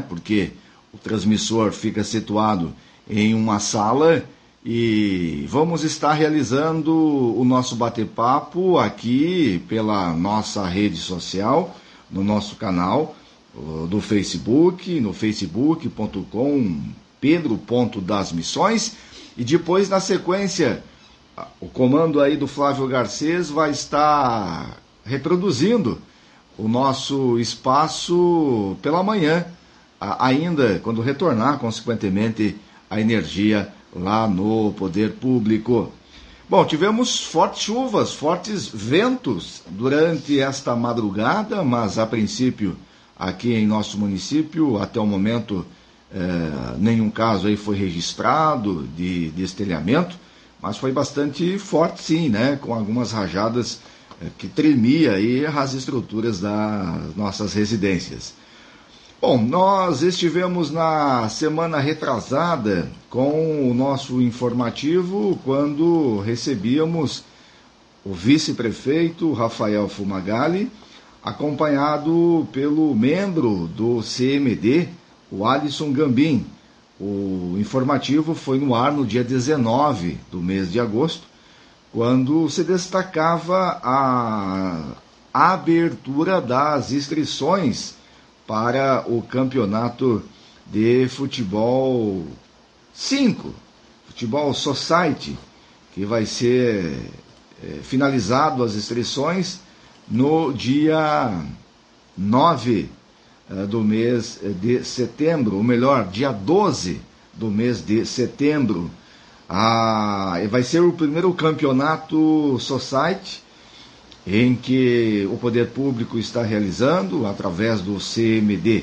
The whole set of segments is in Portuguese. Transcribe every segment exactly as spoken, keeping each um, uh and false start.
Porque o transmissor fica situado em uma sala e vamos estar realizando o nosso bate-papo aqui pela nossa rede social, no nosso canal do Facebook, no facebook ponto com Pedro ponto das Missões, e depois, na sequência, o comando aí do Flávio Garcês vai estar reproduzindo o nosso espaço pela manhã, ainda quando retornar, consequentemente, a energia lá no Poder Público. Bom, tivemos fortes chuvas, fortes ventos durante esta madrugada, mas a princípio, aqui em nosso município, até o momento, eh, nenhum caso aí foi registrado de destelhamento, mas foi bastante forte sim, né? Com algumas rajadas eh, que tremia aí as estruturas das nossas residências. Bom, nós estivemos na semana retrasada com o nosso informativo quando recebíamos o vice-prefeito Rafael Fumagalli, acompanhado pelo membro do C M D, o Alisson Gambim. O informativo foi no ar no dia dezenove do mês de agosto, quando se destacava a abertura das inscrições para o campeonato de futebol cinco, Futebol Society, que vai ser é, finalizado as inscrições no dia nove uh, do mês de setembro, ou melhor, dia doze do mês de setembro. Ah, vai ser o primeiro campeonato Society em que o Poder Público está realizando através do C M D.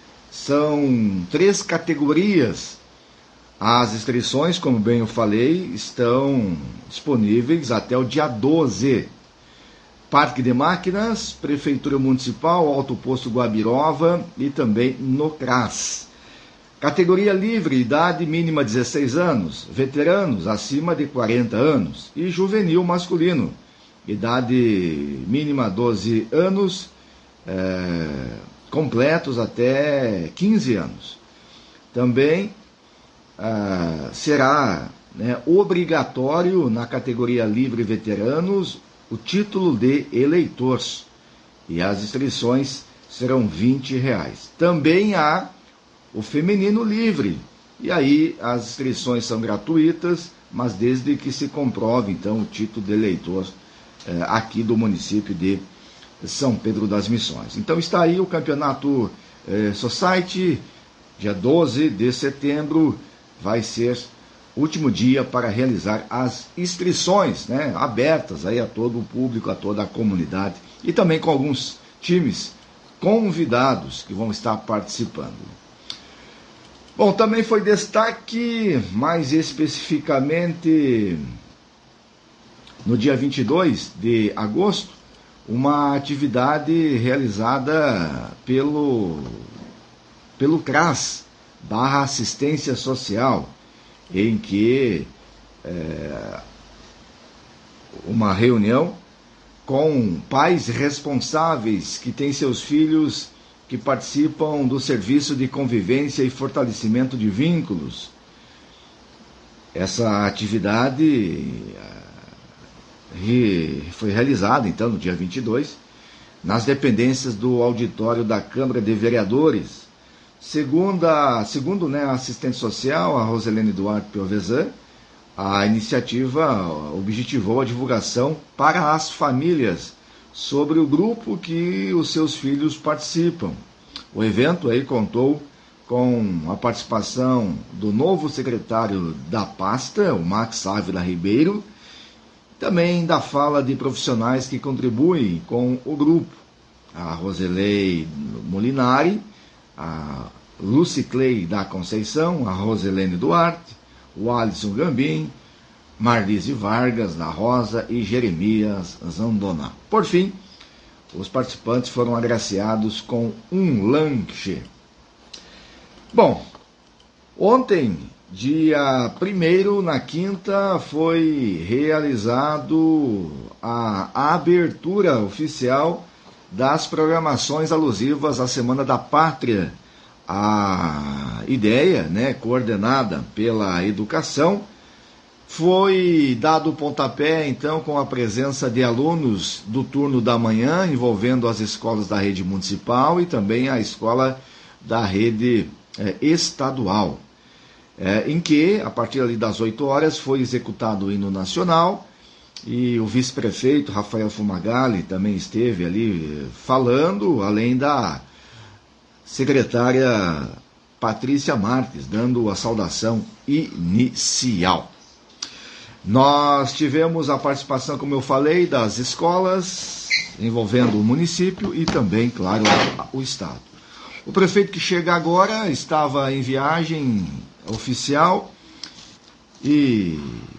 São três categorias. As inscrições, como bem eu falei, estão disponíveis até o dia doze. Parque de Máquinas, Prefeitura Municipal, Alto Posto Guabirova e também no CRAS. Categoria livre, idade mínima dezesseis anos, veteranos acima de quarenta anos e juvenil masculino, idade mínima doze anos, é, completos até quinze anos. Também é, será né, obrigatório na categoria livre veteranos o título de eleitor, e as inscrições serão vinte reais. Também há o feminino livre, e aí as inscrições são gratuitas, mas desde que se comprove então o título de eleitor eh, aqui do município de São Pedro das Missões. Então está aí o campeonato eh, Society, dia doze de setembro, vai ser último dia para realizar as inscrições, né, abertas aí a todo o público, a toda a comunidade, e também com alguns times convidados que vão estar participando. Bom, também foi destaque, mais especificamente no dia vinte e dois de agosto, uma atividade realizada pelo, pelo CRAS, barra Assistência Social, em que é, uma reunião com pais responsáveis que têm seus filhos que participam do serviço de convivência e fortalecimento de vínculos. Essa atividade foi realizada, então, no dia vinte e dois, nas dependências do auditório da Câmara de Vereadores. Segundo, a, segundo né, a assistente social, a Roselene Duarte Piovesan, a iniciativa objetivou a divulgação para as famílias sobre o grupo que os seus filhos participam. O evento aí contou com a participação do novo secretário da pasta, o Max Ávila Ribeiro, também da fala de profissionais que contribuem com o grupo, a Roselei Molinari, a Luciclei da Conceição, a Roselene Duarte, o Alisson Gambim, Marlise Vargas da Rosa e Jeremias Zandona. Por fim, os participantes foram agraciados com um lanche. Bom, ontem, dia primeiro, na quinta, foi realizado a abertura oficial das programações alusivas à Semana da Pátria, a ideia, né, coordenada pela educação, foi dado o pontapé, então, com a presença de alunos do turno da manhã, envolvendo as escolas da rede municipal e também a escola da rede é, estadual, é, em que, a partir ali das oito horas, foi executado o hino nacional, e o vice-prefeito Rafael Fumagalli também esteve ali falando, além da secretária Patrícia Marques, dando a saudação inicial. Nós tivemos a participação, como eu falei, das escolas, envolvendo o município e também, claro, o Estado. O prefeito que chega agora estava em viagem oficial e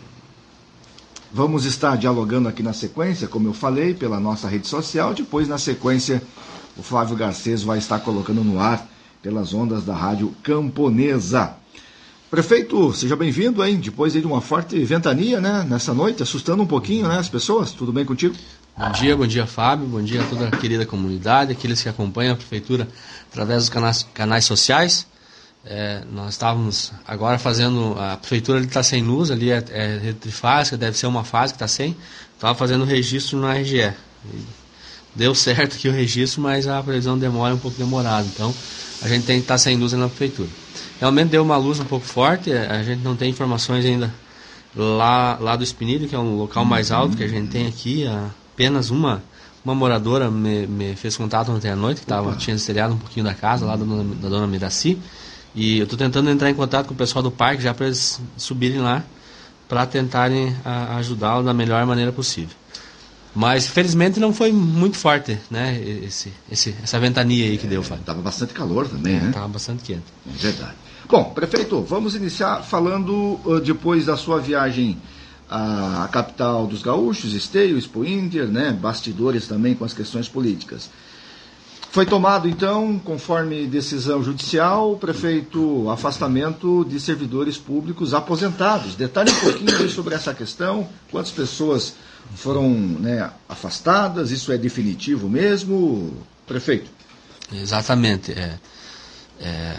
vamos estar dialogando aqui na sequência, como eu falei, pela nossa rede social. Depois, na sequência, o Flávio Garcês vai estar colocando no ar pelas ondas da Rádio Camponesa. Prefeito, seja bem-vindo, hein? Depois de uma forte ventania, né? Nessa noite, assustando um pouquinho, né? As pessoas. Tudo bem contigo? Bom dia, bom dia, Fábio. Bom dia a toda a querida comunidade, aqueles que acompanham a Prefeitura através dos canais, canais sociais. É, nós estávamos agora fazendo... A Prefeitura está sem luz, ali é, é trifásica, deve ser uma fase que está sem. Estava fazendo o registro na R G E. Deu certo aqui o registro, mas a previsão demora um pouco demorado. Então, a gente tem que estar sem luz na Prefeitura. Realmente deu uma luz um pouco forte, a gente não tem informações ainda lá, lá do Espinilho, que é um local mais alto que a gente tem aqui. Apenas uma, uma moradora me, me fez contato ontem à noite, que tava, tinha destelhado um pouquinho da casa, lá da dona, da dona Miraci. E eu estou tentando entrar em contato com o pessoal do parque, já para eles subirem lá, para tentarem ajudá-lo da melhor maneira possível. Mas, felizmente, não foi muito forte, né, esse, esse, essa ventania aí que é, deu, Fábio. Estava bastante calor também, né? Estava bastante quente. É verdade. Bom, prefeito, vamos iniciar falando uh, depois da sua viagem à capital dos gaúchos, Esteio, Expo Inter, né, bastidores também com as questões políticas. Foi tomado, então, conforme decisão judicial, prefeito, afastamento de servidores públicos aposentados. Detalhe um pouquinho aí sobre essa questão, quantas pessoas foram, né, afastadas, isso é definitivo mesmo, prefeito? Exatamente. É, é,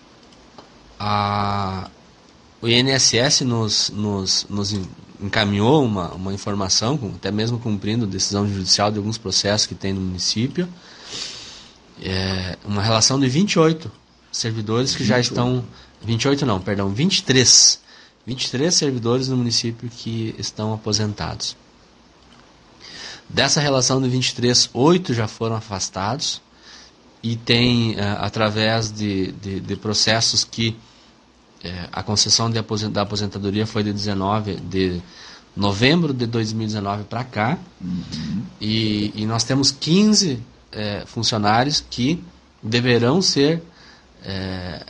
a, o I N S S nos, nos, nos encaminhou uma, uma informação, até mesmo cumprindo decisão judicial de alguns processos que tem no município, é, uma relação de vinte e oito servidores que vinte e oito. Já estão... vinte e oito não, perdão, vinte e três. vinte e três servidores no município que estão aposentados. Dessa relação de vinte e três, oito já foram afastados e tem, é, através de, de, de processos que é, a concessão de aposent, da aposentadoria foi de dezenove de novembro de dois mil e dezenove para cá, uhum. e, e nós temos quinze é, funcionários que deverão ser é,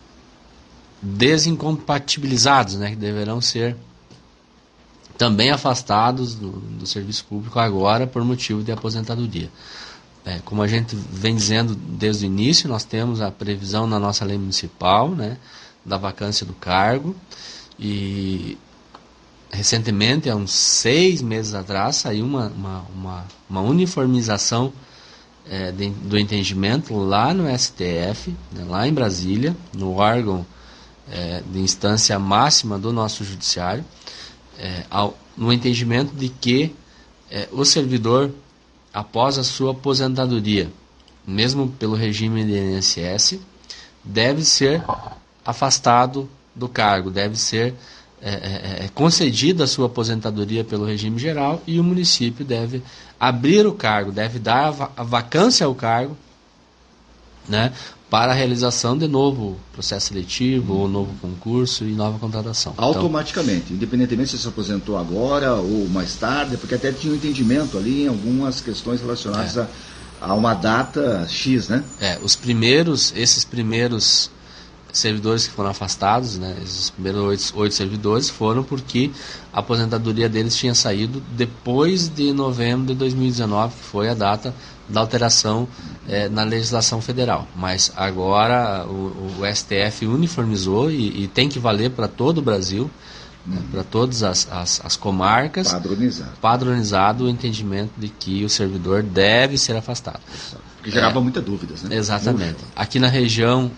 desincompatibilizados, né, que deverão ser também afastados do, do serviço público agora por motivo de aposentadoria. É, como a gente vem dizendo desde o início, nós temos a previsão na nossa lei municipal, né, da vacância do cargo, e recentemente, há uns seis meses atrás, saiu uma, uma, uma, uma uniformização é, de, do entendimento lá no S T F, né, lá em Brasília, no órgão é, de instância máxima do nosso judiciário, É, ao, no entendimento de que é, o servidor, após a sua aposentadoria, mesmo pelo regime de I N S S, deve ser afastado do cargo, deve ser é, é, concedida a sua aposentadoria pelo regime geral e o município deve abrir o cargo, deve dar a, va- a vacância ao cargo, né, para a realização de novo processo seletivo, ou novo concurso e nova contratação. Automaticamente, então, independentemente se se aposentou agora ou mais tarde, porque até tinha um entendimento ali em algumas questões relacionadas é. a, a uma data X, né? É, os primeiros, esses primeiros servidores que foram afastados, né, esses primeiros oito, oito servidores foram porque a aposentadoria deles tinha saído depois de novembro de dois mil e dezenove, que foi a data da alteração é, na legislação federal. Mas agora o, o S T F uniformizou e, e tem que valer para todo o Brasil, uhum. né, para todas as, as, as comarcas, padronizado. padronizado o entendimento de que o servidor deve ser afastado. Que gerava é, muitas dúvidas, né? Exatamente. Aqui na região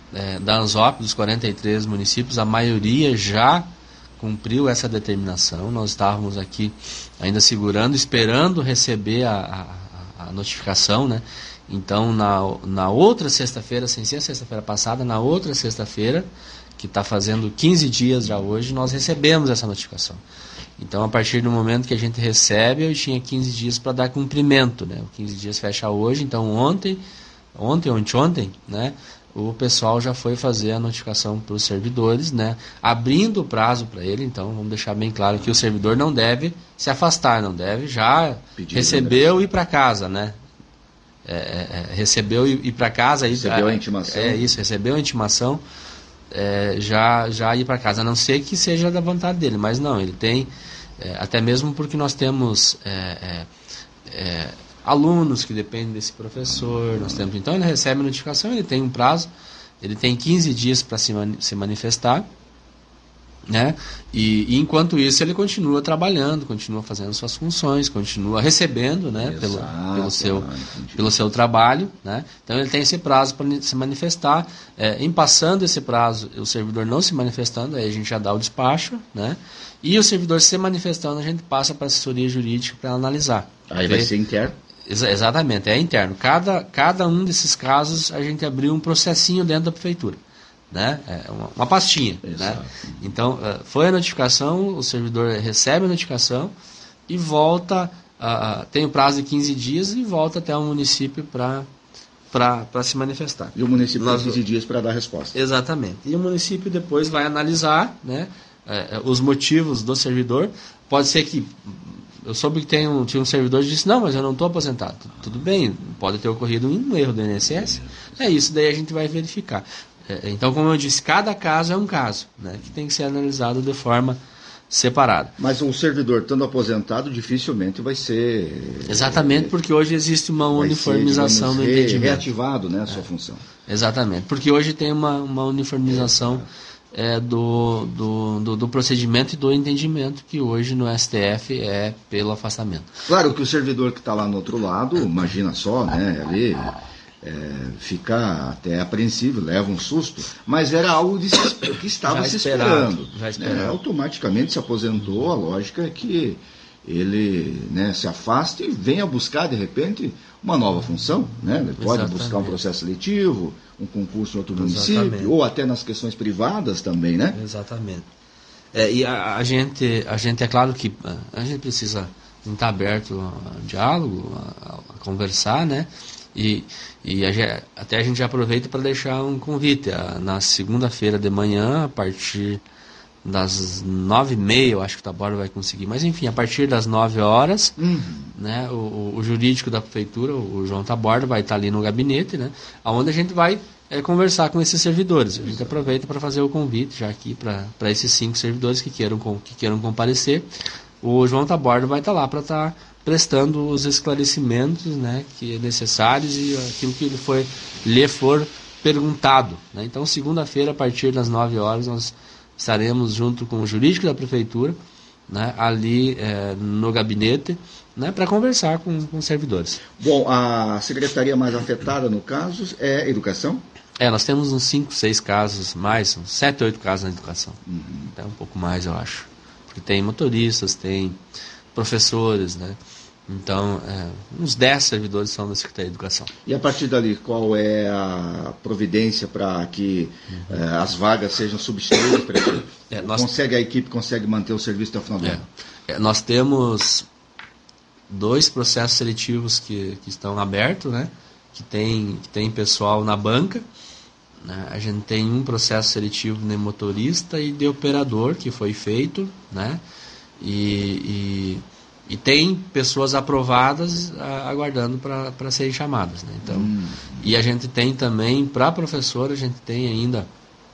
é, da ANZOP, dos quarenta e três municípios, a maioria já cumpriu essa determinação. Nós estávamos aqui ainda segurando, esperando receber a, a, a notificação, né? Então, na, na outra sexta-feira, sem ser a sexta-feira passada, na outra sexta-feira, que está fazendo quinze dias já hoje, nós recebemos essa notificação. Então, a partir do momento que a gente recebe, eu tinha quinze dias para dar cumprimento, né? O quinze dias fecha hoje, então ontem, ontem, ontem, ontem, né? O pessoal já foi fazer a notificação para os servidores, né? Abrindo o prazo para ele. Então, vamos deixar bem claro que o servidor não deve se afastar, não deve já Pedido, recebeu e ir para casa, né? É, é, recebeu e ir para casa. Recebeu a, a intimação. É isso, recebeu a intimação, é, já, já ir para casa, a não ser que seja da vontade dele, mas não, ele tem, é, até mesmo porque nós temos é, é, é, alunos que dependem desse professor, nós temos, então ele recebe a notificação, ele tem um prazo, ele tem quinze dias para se, mani- se manifestar, né? E, e enquanto isso ele continua trabalhando, continua fazendo suas funções, continua recebendo, né? Pelo, pelo, seu, pelo seu trabalho, né? Então ele tem esse prazo para se manifestar. É, em passando esse prazo, o servidor não se manifestando, aí a gente já dá o despacho, né? E o servidor se manifestando, a gente passa para a assessoria jurídica para analisar. Aí vai ser interno? Exa- exatamente, é interno. Cada, cada um desses casos a gente abriu um processinho dentro da prefeitura. Né? É uma, uma pastinha. Né? Então, foi a notificação, o servidor recebe a notificação e volta, uh, tem o prazo de quinze dias e volta até o município para se manifestar. E o município tem quinze dias para dar resposta. Exatamente. E o município depois vai analisar, né, uh, os motivos do servidor. Pode ser que... Eu soube que tem um, tinha um servidor que disse, não, mas eu não estou aposentado. Tudo bem, pode ter ocorrido um erro do I N S S. É isso, daí a gente vai verificar. Então, como eu disse, cada caso é um caso, né, que tem que ser analisado de forma separada. Mas o servidor, estando aposentado, dificilmente vai ser... Exatamente, porque hoje existe uma uniformização ser, digamos, do entendimento. Reativado, né, a sua é. função. Exatamente, porque hoje tem uma, uma uniformização é, do, do, do, do procedimento e do entendimento que hoje no S T F é pelo afastamento. Claro que o servidor que está lá no outro lado, imagina só, né, ali... É, fica até apreensivo, leva um susto, mas era algo de se, que estava já se esperando. Já é, automaticamente se aposentou, a lógica é que ele, né, se afaste e venha buscar, de repente, uma nova função. Né? Ele pode Exatamente. buscar um processo seletivo, um concurso em outro município, Exatamente. ou até nas questões privadas também, né? Exatamente. É, e a, a, gente, a gente, é claro que a gente precisa estar aberto ao diálogo, a, a conversar, né? E, e a, até a gente já aproveita para deixar um convite. A, na segunda-feira de manhã, a partir das nove e meia, eu acho que o Taborda vai conseguir. Mas enfim, a partir das nove horas, uhum. né, o, o jurídico da prefeitura, o João Taborda, vai estar ali no gabinete, né, onde a gente vai é, conversar com esses servidores. A gente aproveita para fazer o convite já aqui para esses cinco servidores que queiram, que queiram comparecer. O João Taborda vai estar lá para estar... Tá prestando os esclarecimentos, né, que é necessários e aquilo que ele foi, lhe for perguntado. Né? Então, segunda-feira, a partir das nove horas, nós estaremos junto com o jurídico da prefeitura, né, ali é, no gabinete, né, para conversar com, com os servidores. Bom, a secretaria mais afetada, no caso, é educação? É, nós temos uns cinco, seis casos mais, uns sete, oito casos na educação. Uhum. Até um pouco mais, eu acho. Porque tem motoristas, tem professores, né? Então, é, uns dez servidores são da Secretaria de Educação. E a partir dali, qual é a providência para que uhum. é, as vagas sejam substituídas? É, nós... Consegue a equipe consegue manter o serviço até o final do ano? É, nós temos dois processos seletivos que, que estão abertos, né? Que tem, que tem pessoal na banca. Né? A gente tem um processo seletivo de motorista e de operador que foi feito, né? E, e, e tem pessoas aprovadas a, aguardando para serem chamadas, né? Então, hum. E a gente tem também, para professor, a gente tem ainda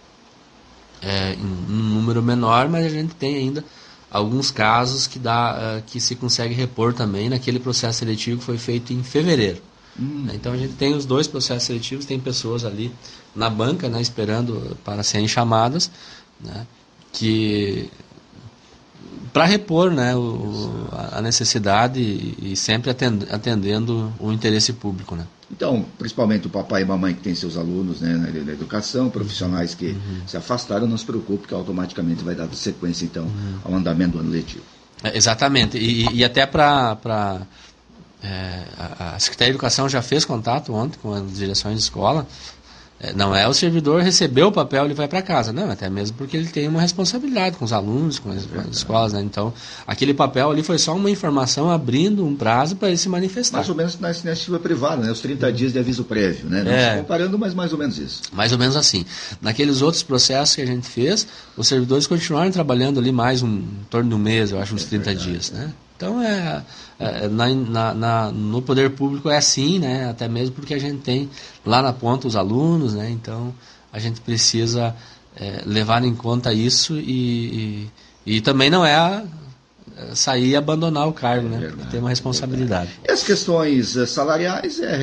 é, em um número menor, mas a gente tem ainda alguns casos que, dá, uh, que se consegue repor também naquele processo seletivo que foi feito em fevereiro. Hum. Né? Então a gente tem os dois processos seletivos, tem pessoas ali na banca, né, esperando para serem chamadas, né, que... para repor, né, o, a necessidade e, e sempre atendendo o interesse público, né? Então, principalmente o papai e mamãe que tem seus alunos, né, na educação, profissionais que uhum. se afastaram, não se preocupe que automaticamente vai dar sequência então uhum. ao andamento do ano letivo. É, exatamente, e, e até para é, a, a Secretaria de Educação já fez contato ontem com as direções de escola. Não é o servidor receber o papel e ele vai para casa, não, até mesmo porque ele tem uma responsabilidade com os alunos, com as, com as escolas, né? Então, aquele papel ali foi só uma informação abrindo um prazo para ele se manifestar. Mais ou menos na iniciativa privada, né? Os trinta dias de aviso prévio, né? Não é, comparando, mas mais ou menos isso. Mais ou menos assim. Naqueles outros processos que a gente fez, os servidores continuaram trabalhando ali mais um, em torno de um mês, eu acho, uns é trinta verdade, dias, né? Então, é, é na, na, na, no poder público é assim, né? Até mesmo porque a gente tem lá na ponta os alunos, né? Então, a gente precisa é, levar em conta isso e, e, e também não é a, é sair e abandonar o cargo, é né? Verdade, porque tem uma responsabilidade. E as questões salariais é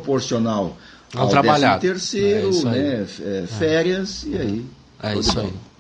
proporcional ao, ao trabalhado. décimo terceiro, é né? É, férias, é. e aí... É isso aí.